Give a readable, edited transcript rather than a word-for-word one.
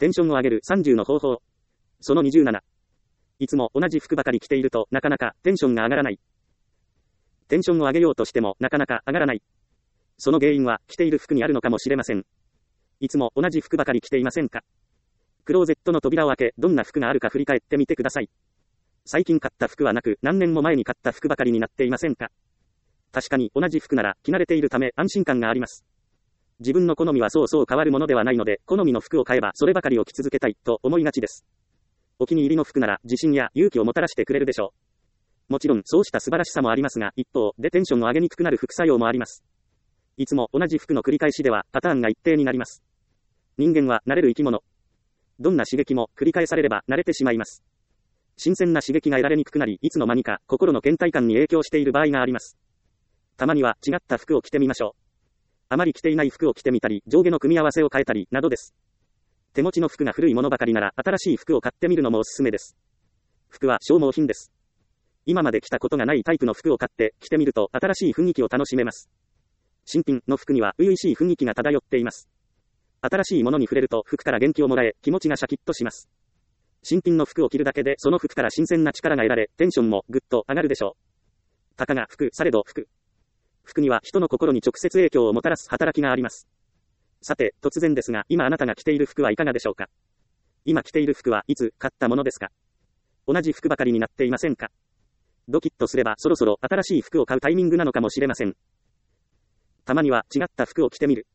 テンションを上げる30の方法。その27。いつも同じ服ばかり着ているとなかなかテンションが上がらない。テンションを上げようとしてもなかなか上がらない。その原因は着ている服にあるのかもしれません。いつも同じ服ばかり着ていませんか？クローゼットの扉を開け、どんな服があるか振り返ってみてください。最近買った服はなく、何年も前に買った服ばかりになっていませんか？確かに同じ服なら着慣れているため安心感があります。自分の好みはそうそう変わるものではないので、好みの服を買えばそればかりを着続けたいと思いがちです。お気に入りの服なら自信や勇気をもたらしてくれるでしょう。もちろんそうした素晴らしさもありますが、一方でテンションを上げにくくなる副作用もあります。いつも同じ服の繰り返しではパターンが一定になります。人間は慣れる生き物。どんな刺激も繰り返されれば慣れてしまいます。新鮮な刺激が得られにくくなり、いつの間にか心の倦怠感に影響している場合があります。たまには違った服を着てみましょう。あまり着ていない服を着てみたり、上下の組み合わせを変えたり、などです。手持ちの服が古いものばかりなら、新しい服を買ってみるのもおすすめです。服は消耗品です。今まで着たことがないタイプの服を買って着てみると、新しい雰囲気を楽しめます。新品の服には初々しい雰囲気が漂っています。新しいものに触れると服から元気をもらえ、気持ちがシャキッとします。新品の服を着るだけで、その服から新鮮な力が得られ、テンションもぐっと上がるでしょう。たかが服されど服。服には人の心に直接影響をもたらす働きがあります。さて、突然ですが、今あなたが着ている服はいかがでしょうか？今着ている服はいつ買ったものですか？同じ服ばかりになっていませんか？ドキッとすればそろそろ新しい服を買うタイミングなのかもしれません。たまには違った服を着てみる。